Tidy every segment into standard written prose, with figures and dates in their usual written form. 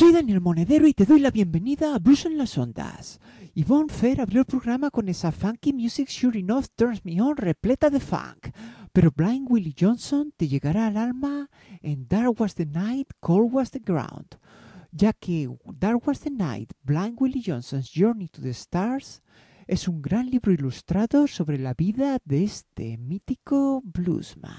Soy Daniel Monedero y te doy la bienvenida a Blues en las Ondas. Yvonne Fair abrió el programa con esa Funky Music Sure Enough Turns Me On repleta de funk, pero Blind Willie Johnson te llegará al alma en Dark Was the Night, Cold Was the Ground, ya que Dark Was the Night, Blind Willie Johnson's Journey to the Stars es un gran libro ilustrado sobre la vida de este mítico bluesman.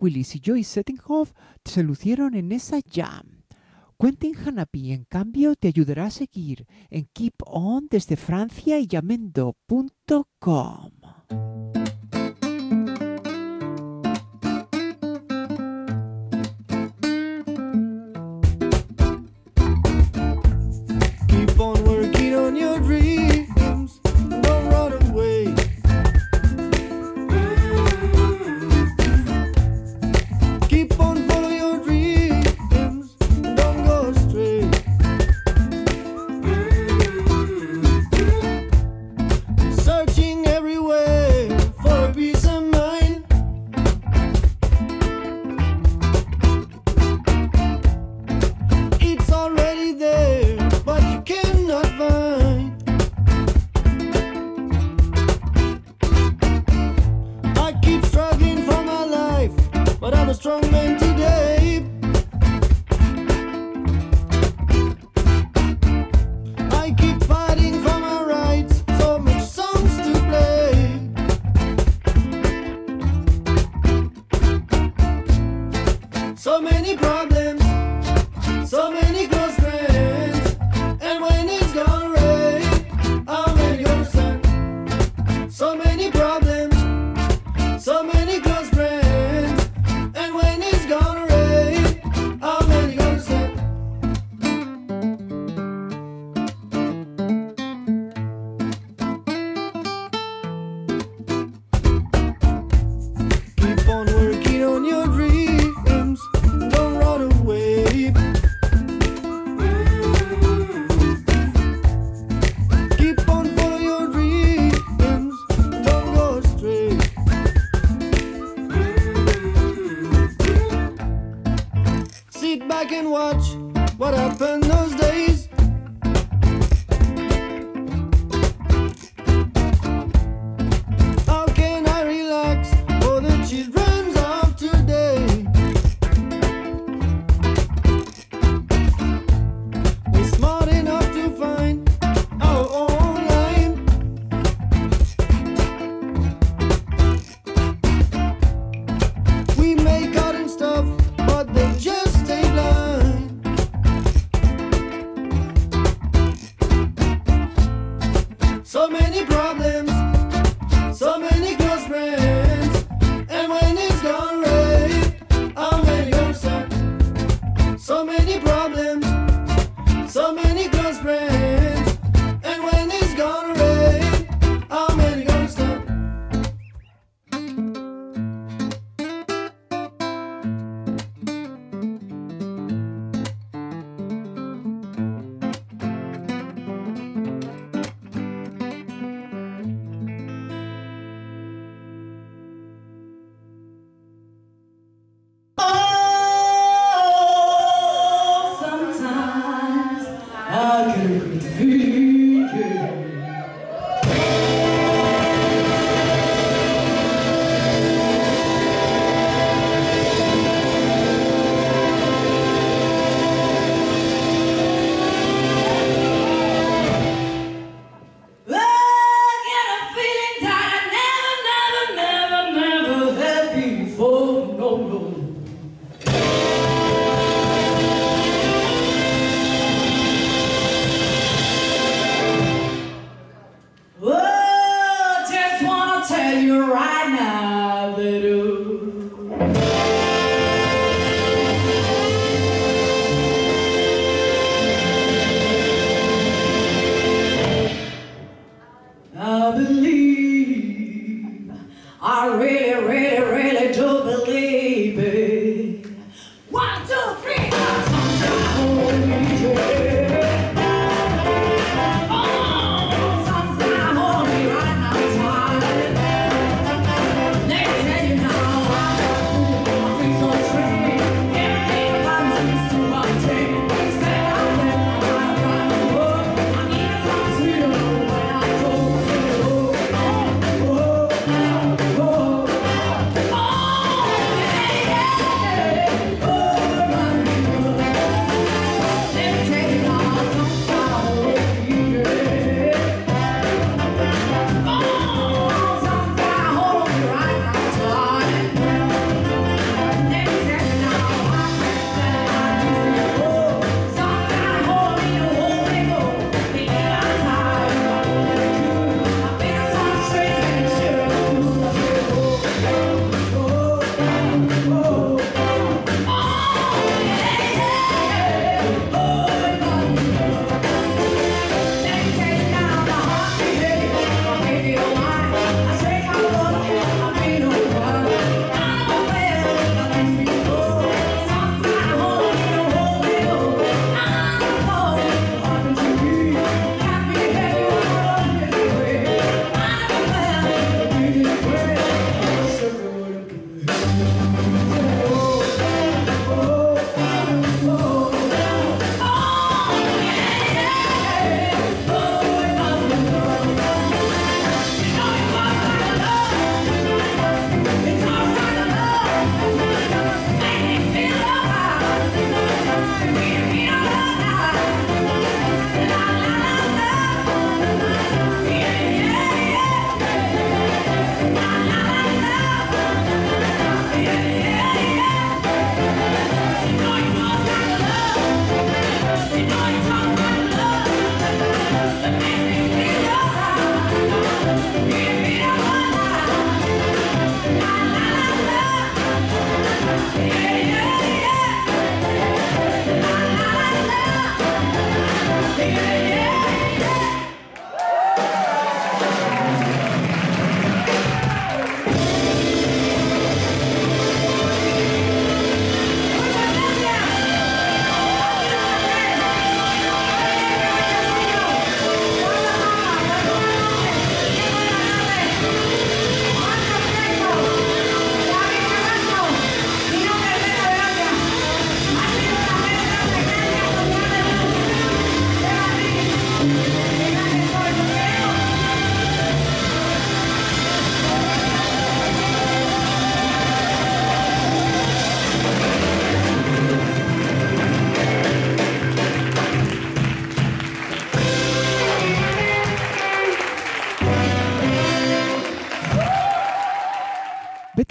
Willis y Joey Settinghoff se lucieron en esa jam. Quentin Hanapi, en cambio, te ayudará a seguir en Keep On desde Francia y Yamendo.com. Keep on working on your dreams, don't run away. Keep on follow your dreams, don't go astray. Searching everywhere for a peace of mind. It's already there, but you cannot find. I keep struggling for my life, but I'm a strong man today. I keep fighting for my rights, so much songs to play. So many problems, so many close friends, and when it's gonna rain, how many gonna stand? So many problems, so many close friends, and when it's gonna rain, how many gonna stand? Keep on working on your dreams, don't run away. Keep on follow your dreams, don't go astray. Sit back and watch what happened those days. How can I relax for the children of today? We're smart enough to find our own line. We make art and stuff, but they just stay blind.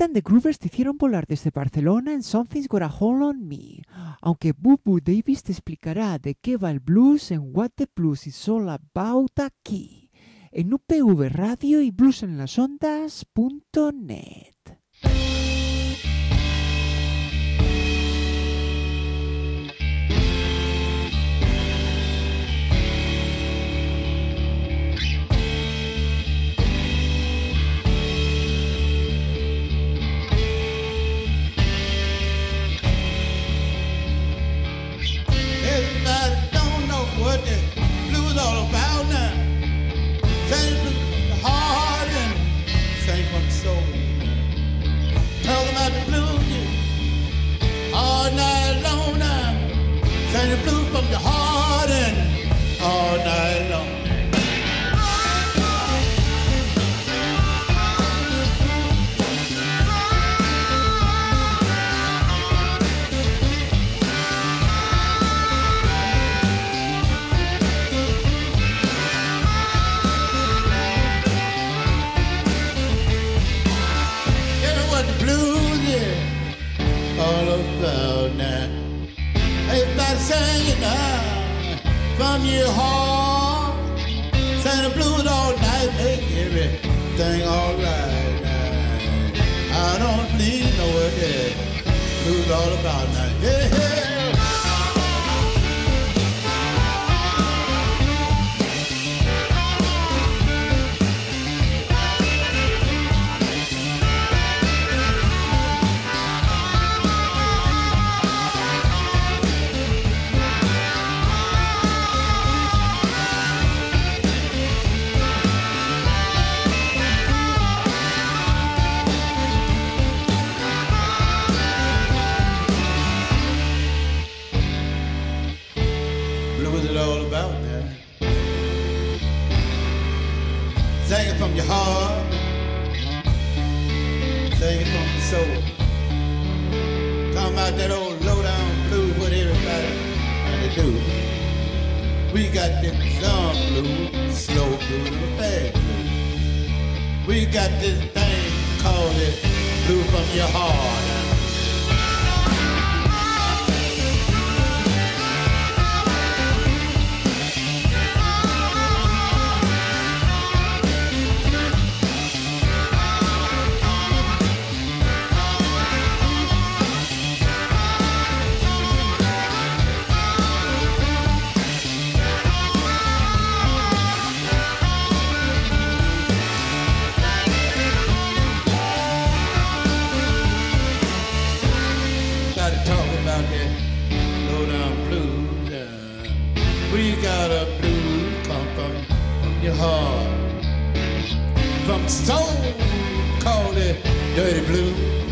and the Groovers te hicieron volar desde Barcelona en Something's Got a Hold on Me, aunque Boo Boo Davis te explicará de qué va el blues en What the Blues is All About aquí, en UPV Radio y bluesenlasondas.net. What the blues all about now? Sing from the heart and sing from the soul. Talk about the blues all night long now. Sing the blues from the heart and all night long. All about now. Everybody sing it now from your heart. Sing the blues all night, make everything alright now. I don't believe no way. Blues all about now. Yeah, yeah. Sing it from your heart, sing it from your soul. Talking about that old low-down blues, what everybody had to do. We got this some blues, slow blues, and fast blues. We got this thing called it blues from your heart. We got a blues come from your heart, from soul, call it dirty blue.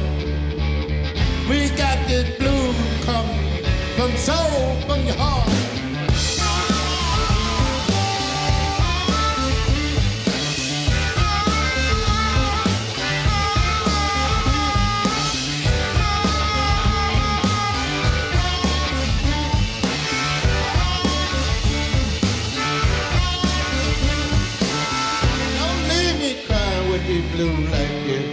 We got this blues come from soul, from your heart. Blue like this.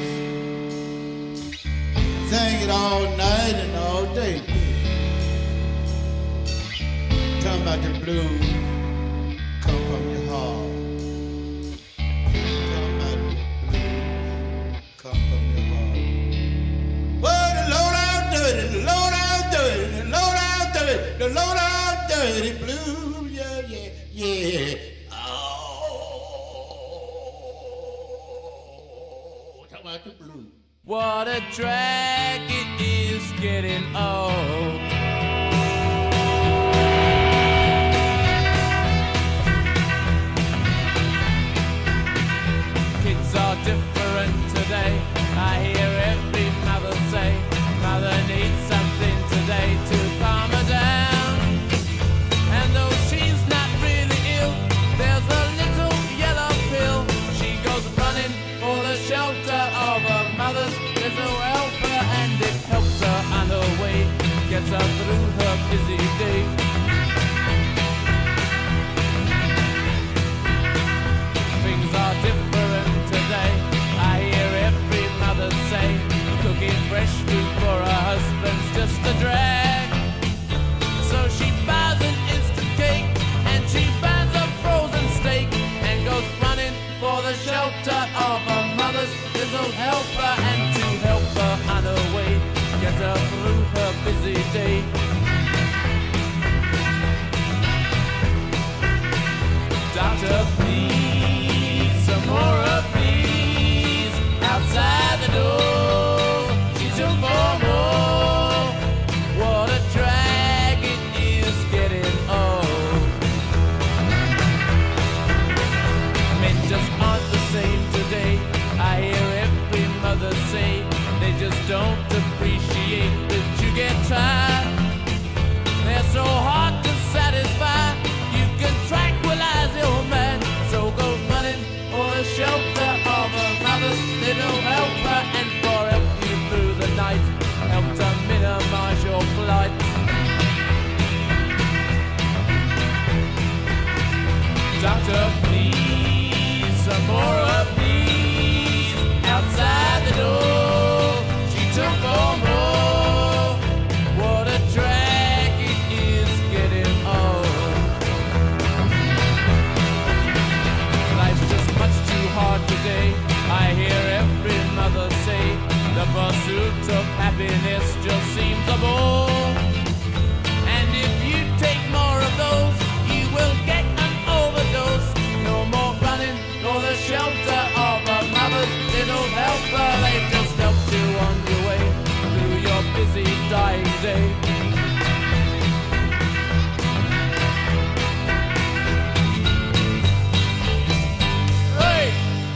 Sing it all night and all day. Talking about the blues come from your heart. Talking about the blues come from your heart. Well, the low down dirty, the low down dirty, the low down dirty, the low down dirty blues. Yeah, yeah, yeah. What a drag it is getting old. Kids are different today. I hear every mother say, mother needs something today to calm her down. And though she's not really ill, there's a little yellow pill. She goes running for the shelter of her mother's little helper, and it helps her on her way. Gets day. Doctor, please, some more of these outside the door. She took more. What a drag it is getting old. Men just aren't the same today. I hear every mother say they just don't appreciate that you get tired. They're so hard to satisfy. You can tranquilize your man, so go running for the shelter of a mother's little helper, and for help you through the night, help to minimize your flight. Doctor, please, some more of these outside the door. She took for more. What a drag it is getting old. Life's just much too hard today. I hear every mother say the pursuit of happiness just seems a bore. And if you take more of those, you will get an overdose. No more running for the shelter of a mother's little helper. They just helped you on your way through your busy dying day. Hey!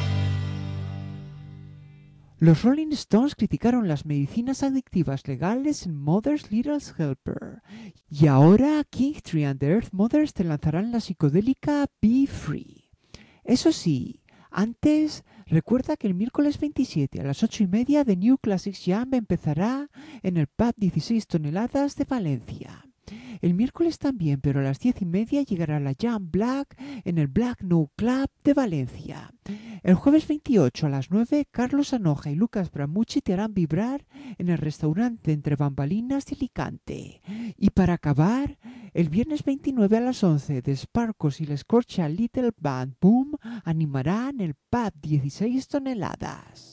Los Rolling Stones criticaron las medicinas adictivas legales en Mother's Little Helper. Y ahora King Tree and the Earth Mothers te lanzarán la psicodélica Be Free. Eso sí, antes recuerda que el miércoles 27 a las 8:30 The New Classics Jam empezará en el pub 16 toneladas de Valencia. El miércoles también, pero a las 10:30 llegará la Jam Black en el Black No Club de Valencia. El jueves 28 a las 9, Carlos Anoja y Lucas Bramucci te harán vibrar en el restaurante Entre Bambalinas de Alicante. Y para acabar, el viernes 29 a las 11, The Sparkos y la Scorcha Little Band Boom animarán el pub 16 toneladas.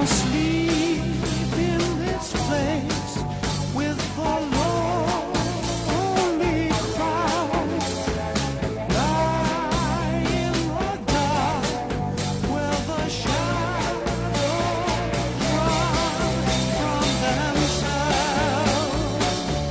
wanna sleep in this place with the lonely crowd, lie in the dark where the shadows run from themselves.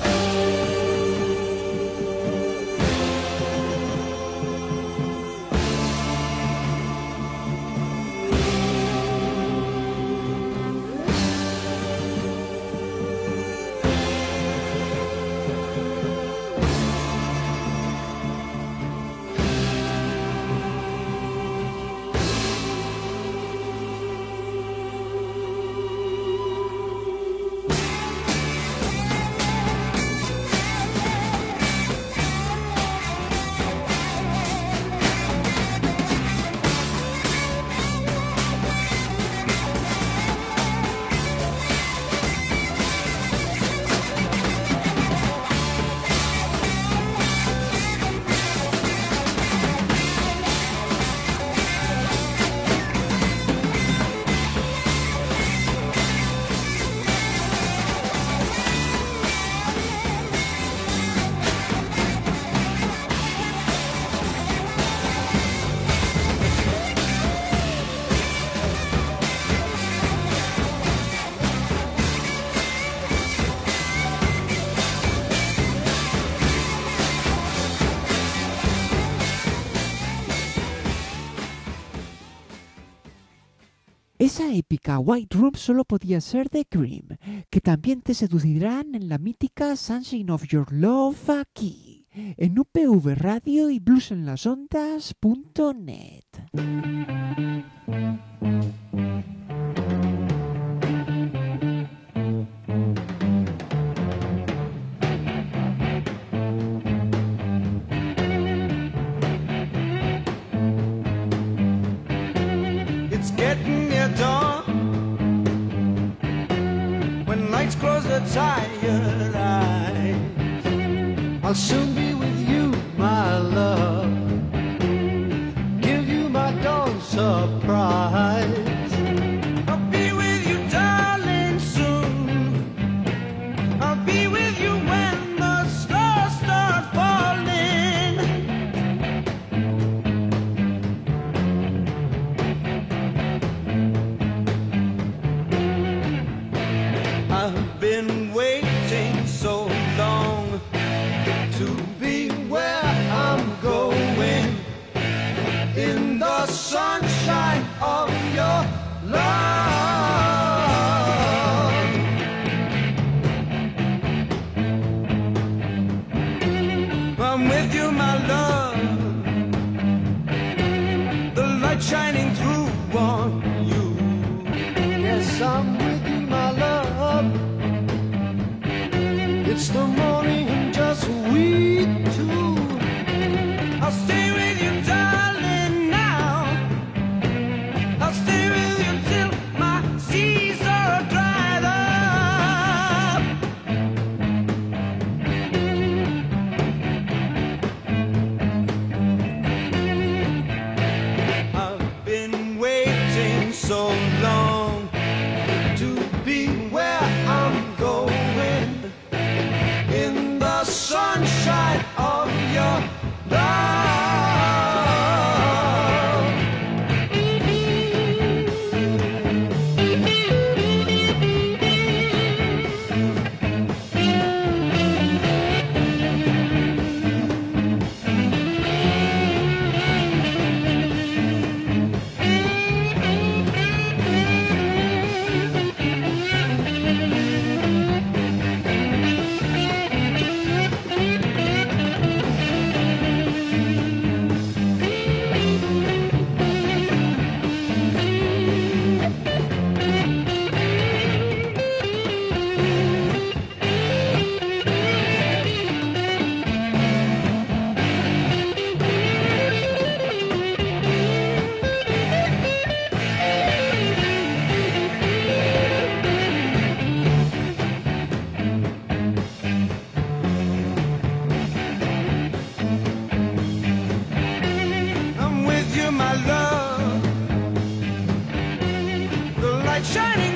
Esa épica White Room solo podía ser de Cream, que también te seducirán en la mítica Sunshine of Your Love aquí, en UPV Radio y bluesenlasondas.net. It's getting near dawn when lights close the tired eyes. I'll soon be with you, my love. Give you my dawn surprise. I'll be with you, darling, soon. I'll be with you when the stars start falling. I've been waiting so long to be where I'm going, in the sunshine of your love. I'm with you, my love, the light shining through on you. Yes, I'm with you, my love. It's the morning and just we two. I'll stay with you, darling, now. I'll stay with you till my seas are dried up. I've been waiting so long to be where I'm going, in the sunshine of your love. I'm with you, my love, the light shining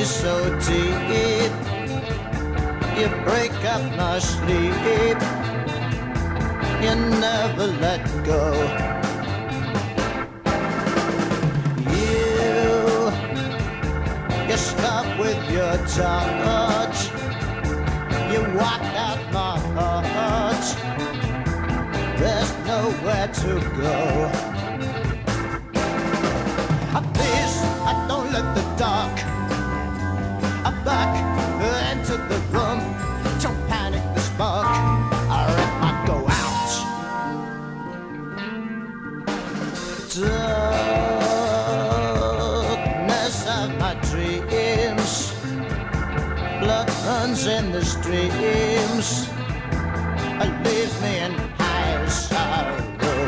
me so deep. You break up my sleep. You never let go. You stop with your touch. You walked out my heart. There's nowhere to go. Please, don't let the dark back into the room. Don't panic the spark, or it might go out. Darkness of my dreams, blood runs in the streams. Leave me in high sorrow.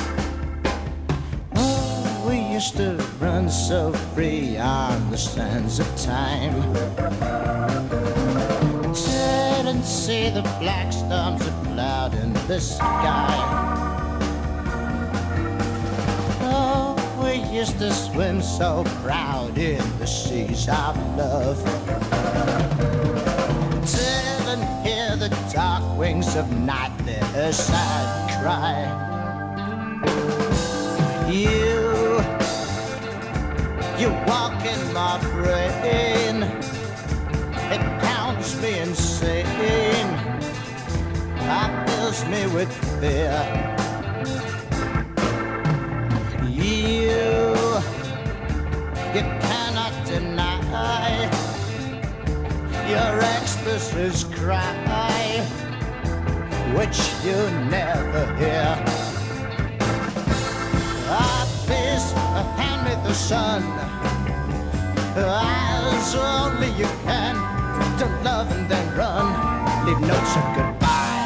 Oh, we used to run so free on the sands of time. Didn't see the black storms of cloud in the sky. Oh, we used to swim so proud in the seas of love. Didn't hear the dark wings of night, their sad cry. You walk in my brain. It pounds me insane. It fills me with fear. You cannot deny your ecstasy's cry, which you never hear. Please hand me the sun, as only you can. Don't love and then run, leave notes of goodbye.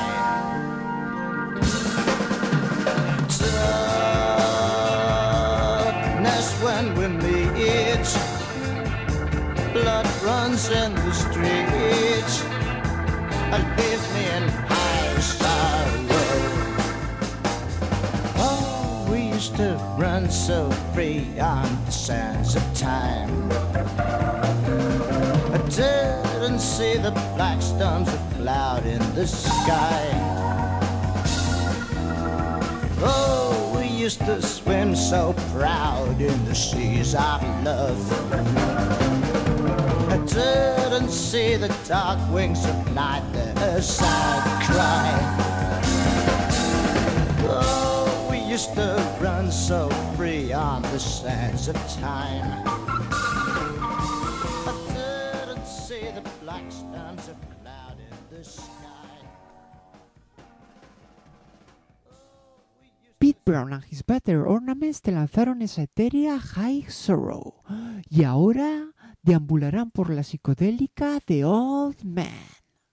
Darkness when we meet, blood runs in the streets. Leave me in high sorrow. Oh, we used to run so free on the sands of time. I didn't see the black storms of cloud in the sky. Oh, we used to swim so proud in the seas of love. I didn't see the dark wings of night, their sad cry. Oh, we used to run so free on the sands of time. I didn't see the black storms of cloud in the sky. Pete Brown and His Better Ornaments te lanzaron esa etérea High Sorrow y ahora deambularán por la psicodélica The Old Man.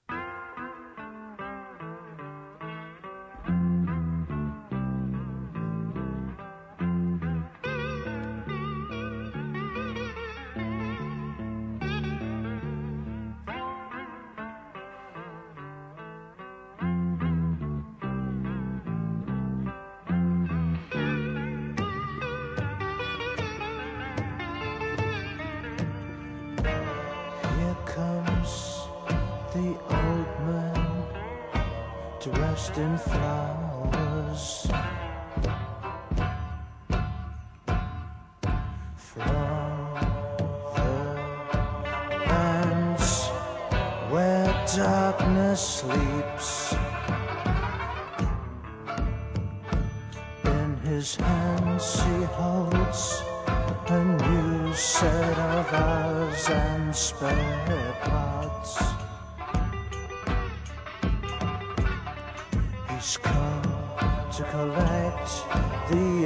Dressed in flowers from the lands where darkness sleeps. In his hands he holds a new set of eyes and spare parts. He's come to collect the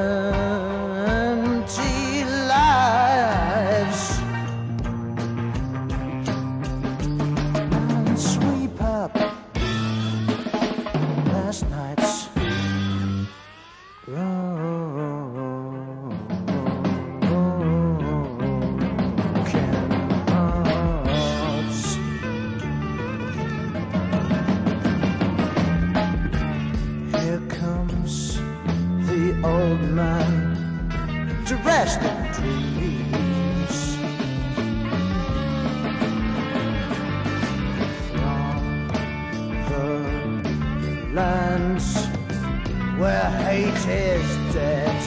empty lives and sweep up last night's old man to rest in dreams. where hate is dead.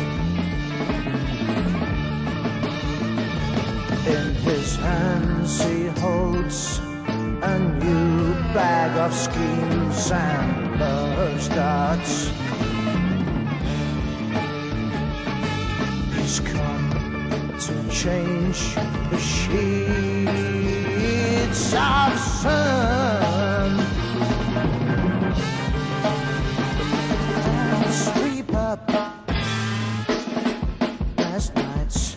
In his hands he holds a new bag of schemes and love's darts. He's come to change the sheets of sun and sweep up last night's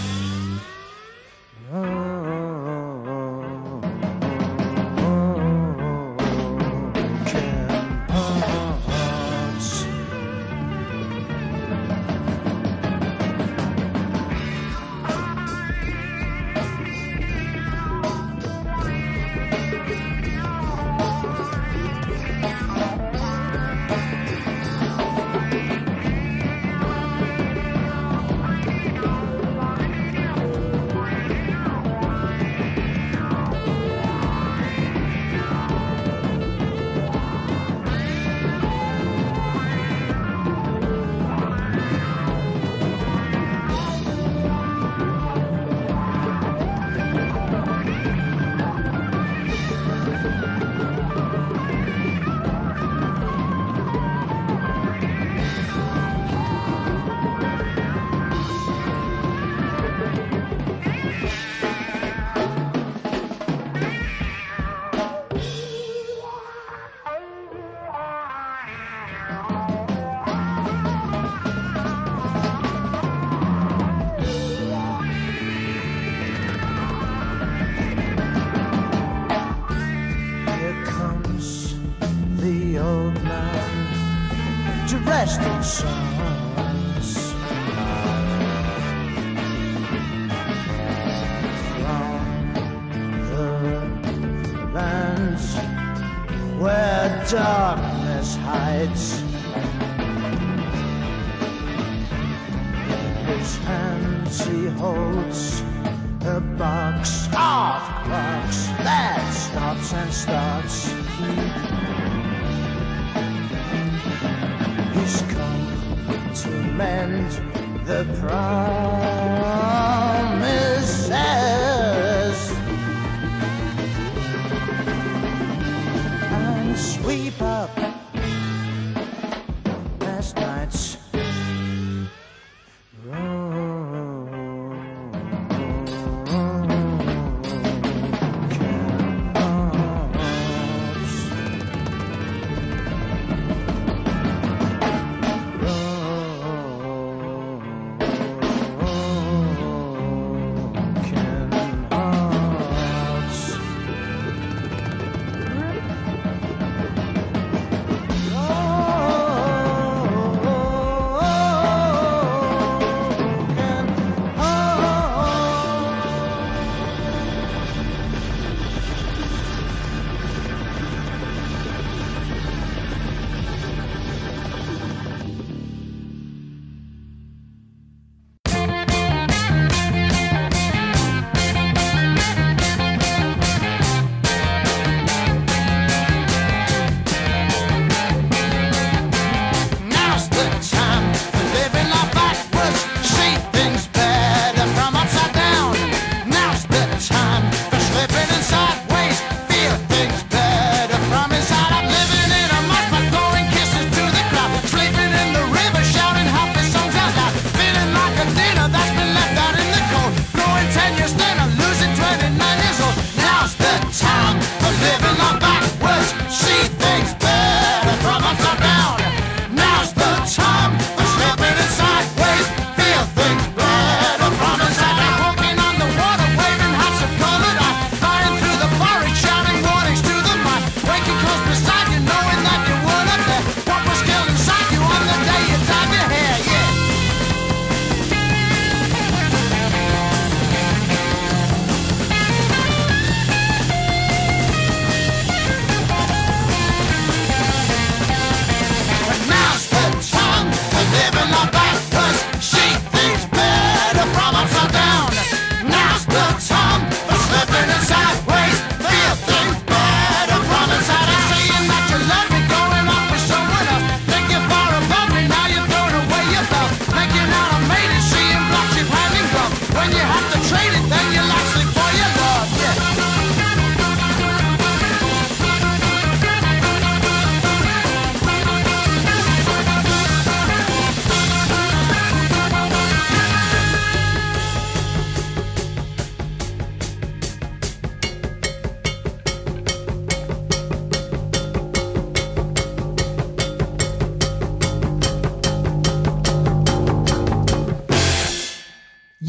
rest in songs from the lands where darkness hides. In his hands he holds a box of clocks that stops and starts. He's come to mend the promises and sweep up last night's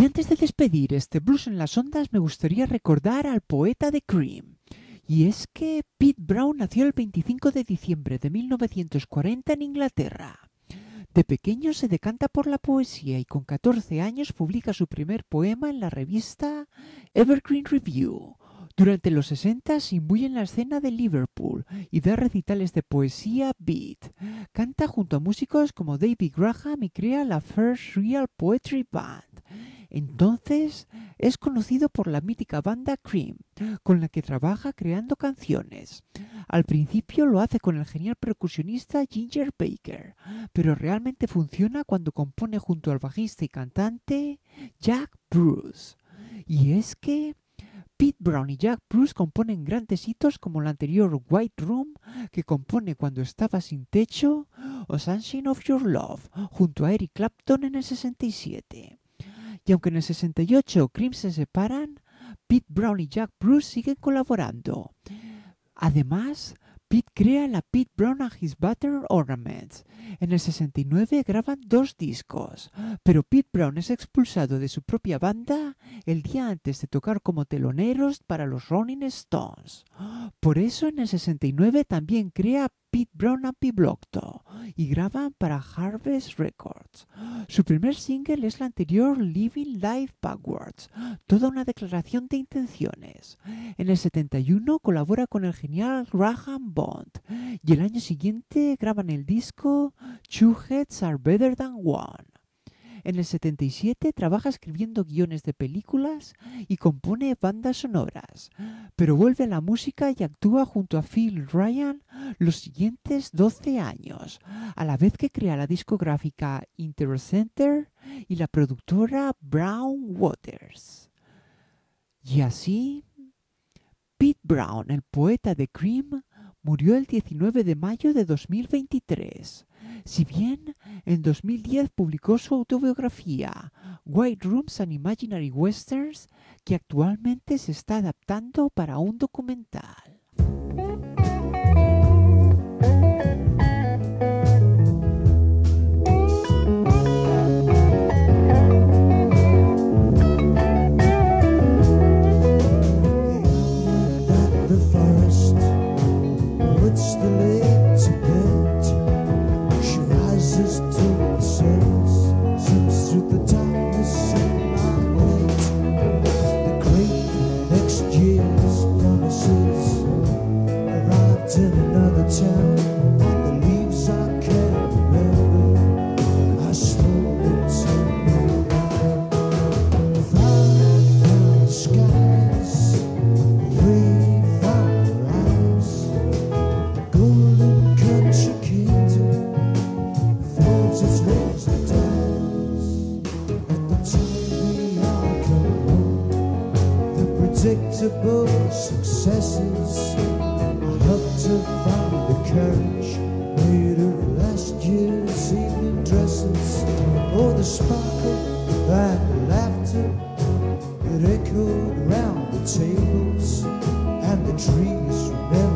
antes de despedir este Blues en las Ondas, me gustaría recordar al poeta de Cream. Y es que Pete Brown nació el 25 de diciembre de 1940 en Inglaterra. De pequeño se decanta por la poesía y con 14 años publica su primer poema en la revista Evergreen Review. Durante los 60 se imbuye en la escena de Liverpool y da recitales de poesía beat. Canta junto a músicos como David Graham y crea la First Real Poetry Band. Entonces es conocido por la mítica banda Cream, con la que trabaja creando canciones. Al principio lo hace con el genial percusionista Ginger Baker, pero realmente funciona cuando compone junto al bajista y cantante Jack Bruce. Y es que Pete Brown y Jack Bruce componen grandes hitos como el anterior White Room, que compone cuando estaba sin techo, o Sunshine of Your Love, junto a Eric Clapton en el 67. Y aunque en el 68 Cream se separan, Pete Brown y Jack Bruce siguen colaborando. Además, Pete crea la Pete Brown and His Butter Ornaments. En el 69 graban 2 discos, pero Pete Brown es expulsado de su propia banda el día antes de tocar como teloneros para los Rolling Stones. Por eso en el 69 también crea Pete Brown and Piblochto y graban para Harvest Records. Su primer single es la anterior Living Life Backwards, toda una declaración de intenciones. En el 71 colabora con el genial Graham Bond y el año siguiente graban el disco Two Heads Are Better Than One. En el 77 trabaja escribiendo guiones de películas y compone bandas sonoras, pero vuelve a la música y actúa junto a Phil Ryan los siguientes 12 años, a la vez que crea la discográfica Interest Center y la productora Brown Waters. Y así, Pete Brown, el poeta de Cream, murió el 19 de mayo de 2023. Si bien en 2010 publicó su autobiografía White Rooms and Imaginary Westerns, que actualmente se está adaptando para un documental. Predictable successes. I hope to find the courage made of last year's evening dresses, or the sparkle and the laughter that echoed round the tables, and the trees remember